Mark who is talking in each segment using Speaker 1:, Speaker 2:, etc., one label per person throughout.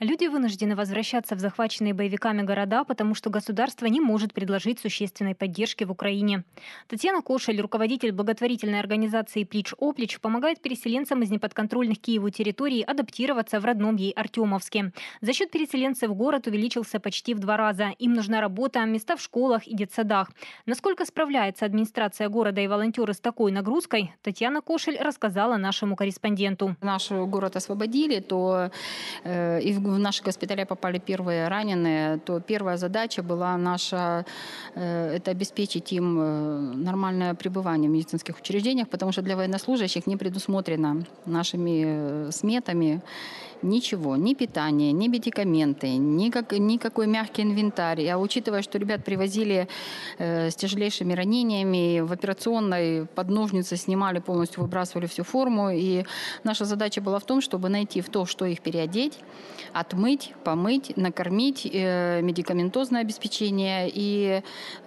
Speaker 1: Люди вынуждены возвращаться в захваченные боевиками города, потому что государство не может предложить существенной поддержки в Украине. Татьяна Кошель, руководитель благотворительной организации «Плич-оплич», помогает переселенцам из неподконтрольных Киеву территорий адаптироваться в родном ей Артемовске. За счет переселенцев город увеличился почти в 2 раза. Им нужна работа, места в школах и детсадах. Насколько справляется администрация города и волонтеры с такой нагрузкой, Татьяна Кошель рассказала нашему корреспонденту.
Speaker 2: Наш город освободили, то и в наши госпиталя попали первые раненые, то первая задача была наша это обеспечить им нормальное пребывание в медицинских учреждениях, потому что для военнослужащих не предусмотрено нашими сметами ничего, ни питание, ни медикаменты, никакой мягкий инвентарь. А учитывая, что ребят привозили с тяжелейшими ранениями, в операционной под ножницы снимали полностью, выбрасывали всю форму. И наша задача была в том, чтобы найти в то, что их переодеть, отмыть, помыть, накормить, медикаментозное обеспечение. И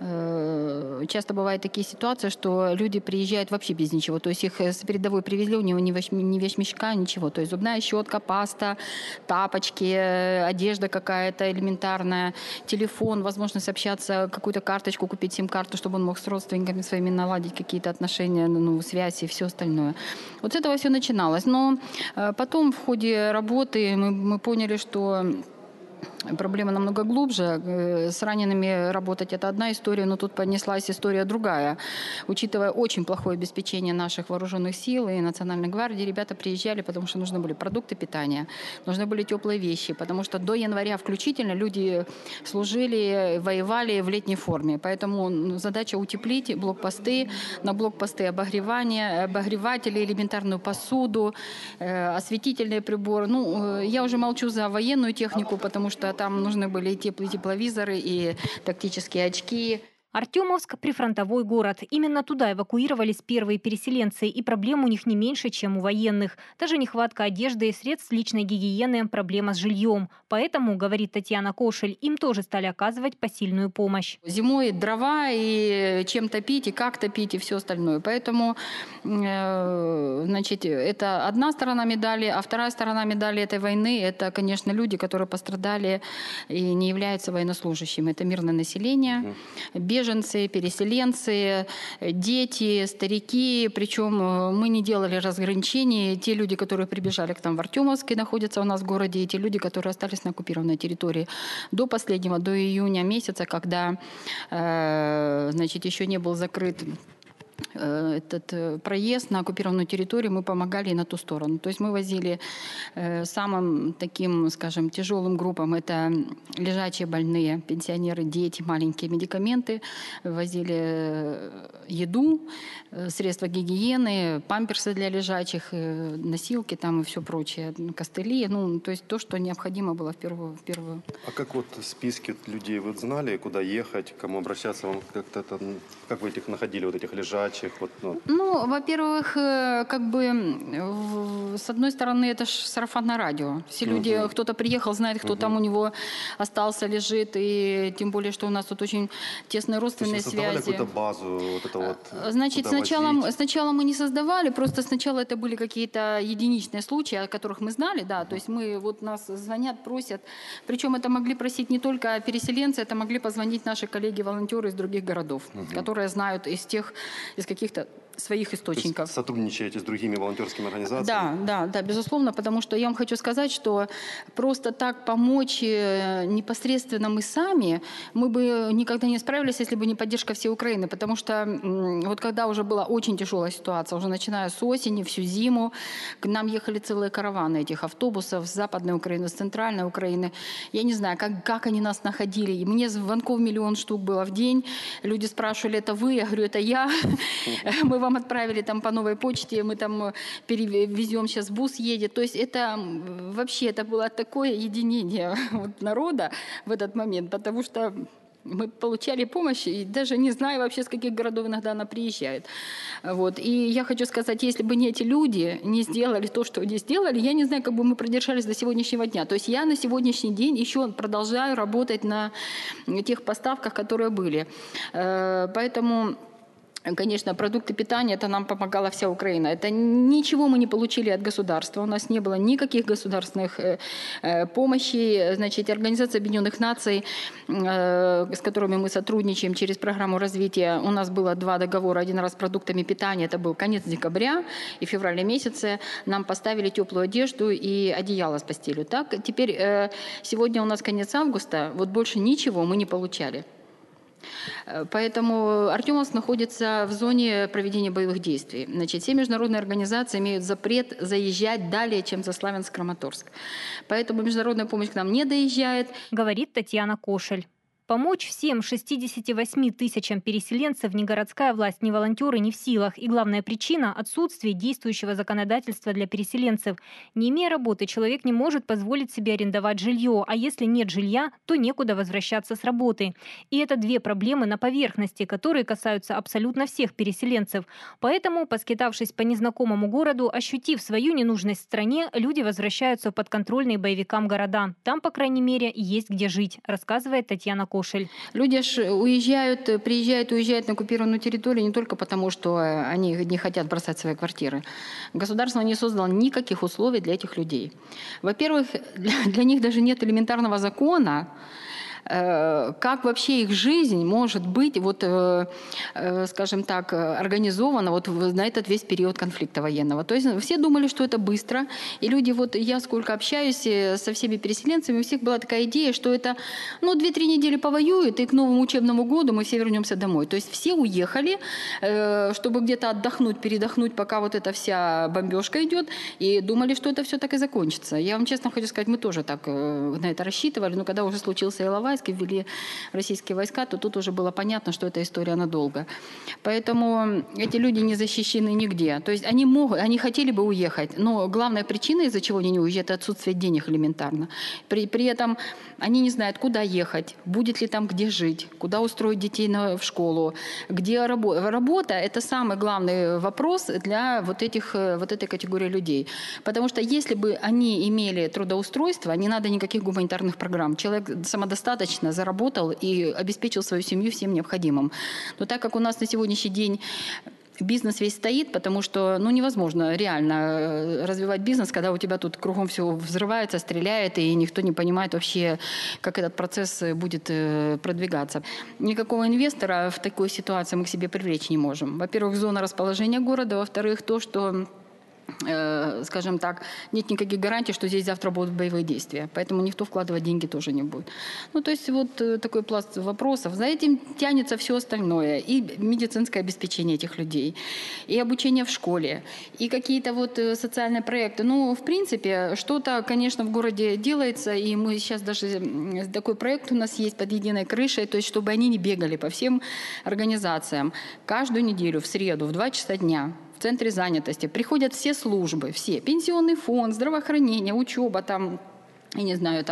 Speaker 2: часто бывают такие ситуации, что люди приезжают вообще без ничего. То есть их с передовой привезли, у него ни вещмешка, ничего. То есть зубная щетка, паста, тапочки, одежда какая-то элементарная, телефон, возможность общаться, какую-то карточку купить, сим-карту, чтобы он мог с родственниками своими наладить какие-то отношения, связь и все остальное. Вот с этого все начиналось. Но потом в ходе работы мы поняли, что проблема намного глубже. С ранеными работать – это одна история, но тут поднеслась история другая. Учитывая очень плохое обеспечение наших вооруженных сил и Национальной гвардии, ребята приезжали, потому что нужны были продукты питания, нужны были теплые вещи, потому что до января включительно люди служили, воевали в летней форме. Поэтому задача утеплить блокпосты, на блокпосты обогревание, обогреватели, элементарную посуду, осветительные приборы. Я уже молчу за военную технику, потому что там нужны были и тепловизоры, и тактические очки.
Speaker 1: Артемовск – прифронтовой город. Именно туда эвакуировались первые переселенцы, и проблем у них не меньше, чем у военных. Даже нехватка одежды и средств личной гигиены – проблема с жильем. Поэтому, говорит Татьяна Кошель, им тоже стали оказывать посильную помощь.
Speaker 2: Зимой дрова, и чем топить, и как топить, и все остальное. Поэтому, это одна сторона медали, а вторая сторона медали этой войны – это, конечно, люди, которые пострадали и не являются военнослужащими. Это мирное население, беженцы, переселенцы, дети, старики. Причем мы не делали разграничений. Те люди, которые прибежали к нам в Артемовск и находятся у нас в городе, и те люди, которые остались на оккупированной территории до последнего, до июня месяца, когда еще не был закрыт этот проезд на оккупированную территорию, мы помогали и на ту сторону. То есть мы возили самым таким, скажем, тяжелым группам, это лежачие больные, пенсионеры, дети, маленькие медикаменты, возили еду, средства гигиены, памперсы для лежачих, носилки там и все прочее, костыли, то есть то, что необходимо было в первую.
Speaker 3: А как списки людей вы знали, куда ехать, к кому обращаться, вам как вы находили, этих лежачих?
Speaker 2: Во-первых, с одной стороны, это ж сарафанное радио. Все люди, кто-то приехал, знает, кто там у него остался, лежит, и тем более, что у нас тут очень тесные родственные связи.
Speaker 3: Создавали какую-то базу?
Speaker 2: Значит, сначала мы не создавали, просто сначала это были какие-то единичные случаи, о которых мы знали, да, то есть нас звонят, просят, причем это могли просить не только переселенцы, это могли позвонить наши коллеги-волонтеры из других городов, которые знают из каких-то своих источников.
Speaker 3: То есть сотрудничаете с другими волонтерскими организациями?
Speaker 2: Да, безусловно, потому что я вам хочу сказать, что просто так помочь непосредственно мы сами, мы бы никогда не справились, если бы не поддержка всей Украины, потому что когда уже была очень тяжелая ситуация, уже начиная с осени, всю зиму, к нам ехали целые караваны этих автобусов с Западной Украины, с Центральной Украины. Я не знаю, как они нас находили. И мне звонков 1 000 000 штук было в день. Люди спрашивали, это вы? Я говорю, это я. Мы вам отправили там по новой почте, мы там перевезем, сейчас бус едет. То есть это было такое единение народа в этот момент, потому что мы получали помощь, и даже не знаю вообще, с каких городов иногда она приезжает. И я хочу сказать, если бы не эти люди, не сделали то, что они сделали, я не знаю, как бы мы продержались до сегодняшнего дня. То есть я на сегодняшний день еще продолжаю работать на тех поставках, которые были. Поэтому Конечно, продукты питания, это нам помогала вся Украина. Это ничего мы не получили от государства. У нас не было никаких государственных помощей. Значит, Организация Объединенных Наций, с которыми мы сотрудничаем через программу развития, у нас было 2 договора. Один раз с продуктами питания, это был конец декабря, и в феврале месяце нам поставили теплую одежду и одеяло с постелью. Так, теперь сегодня у нас конец августа, вот больше ничего мы не получали. Поэтому Артемовск находится в зоне проведения боевых действий. Значит, все международные организации имеют запрет заезжать далее, чем за Славянск-Краматорск. Поэтому международная помощь к нам не доезжает.
Speaker 1: Говорит Татьяна Кошель. Помочь всем 68 тысячам переселенцев ни городская власть, ни волонтеры не в силах. И главная причина – отсутствие действующего законодательства для переселенцев. Не имея работы, человек не может позволить себе арендовать жилье. А если нет жилья, то некуда возвращаться с работы. И это 2 проблемы на поверхности, которые касаются абсолютно всех переселенцев. Поэтому, поскитавшись по незнакомому городу, ощутив свою ненужность в стране, люди возвращаются в подконтрольные боевикам города. Там, по крайней мере, есть где жить, рассказывает Татьяна Кошель.
Speaker 2: Люди уезжают на оккупированную территорию не только потому, что они не хотят бросать свои квартиры. Государство не создало никаких условий для этих людей. Во-первых, для них даже нет элементарного закона, как вообще их жизнь может быть, скажем так, организована на этот весь период конфликта военного. То есть все думали, что это быстро. И люди, я сколько общаюсь со всеми переселенцами, у всех была такая идея, что это 2-3 недели повоюют, и к новому учебному году мы все вернемся домой. То есть все уехали, чтобы где-то отдохнуть, передохнуть, пока эта вся бомбежка идет, и думали, что это все так и закончится. Я вам честно хочу сказать, мы тоже так на это рассчитывали, но когда уже случился Иловайск, и ввели российские войска, то тут уже было понятно, что эта история надолго. Поэтому эти люди не защищены нигде. То есть они хотели бы уехать, но главная причина, из-за чего они не уезжают, это отсутствие денег элементарно. При этом они не знают, куда ехать, будет ли там где жить, куда устроить детей в школу, где работа. Это самый главный вопрос для этой категории людей. Потому что если бы они имели трудоустройство, не надо никаких гуманитарных программ. Человек самодостаточно заработал и обеспечил свою семью всем необходимым. Но так как у нас на сегодняшний день бизнес весь стоит, потому что невозможно реально развивать бизнес, когда у тебя тут кругом все взрывается, стреляет, и никто не понимает вообще, как этот процесс будет продвигаться. Никакого инвестора в такой ситуации мы к себе привлечь не можем. Во-первых, зона расположения города, во-вторых, то, что скажем так, нет никаких гарантий, что здесь завтра будут боевые действия. Поэтому никто вкладывать деньги тоже не будет. То есть такой пласт вопросов. За этим тянется все остальное. И медицинское обеспечение этих людей, и обучение в школе, и какие-то социальные проекты. В принципе, что-то, конечно, в городе делается, и мы сейчас даже такой проект у нас есть под единой крышей, то есть чтобы они не бегали по всем организациям. Каждую неделю в среду в 2 часа дня в центре занятости приходят все службы, все. Пенсионный фонд, здравоохранение, учеба, я не знаю,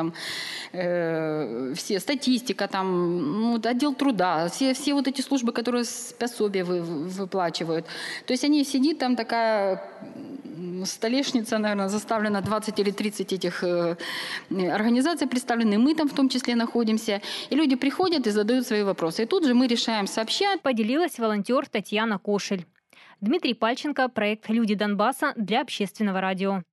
Speaker 2: все, статистика, отдел труда, все эти службы, которые пособия выплачивают. То есть они сидят, там такая столешница, наверное, заставлена 20 или 30 этих организаций представлены, мы там в том числе находимся, и люди приходят и задают свои вопросы. И тут же мы решаем сообща.
Speaker 1: Поделилась волонтер Татьяна Кошель. Дмитрий Пальченко, проект «Люди Донбасса» для Общественного радио.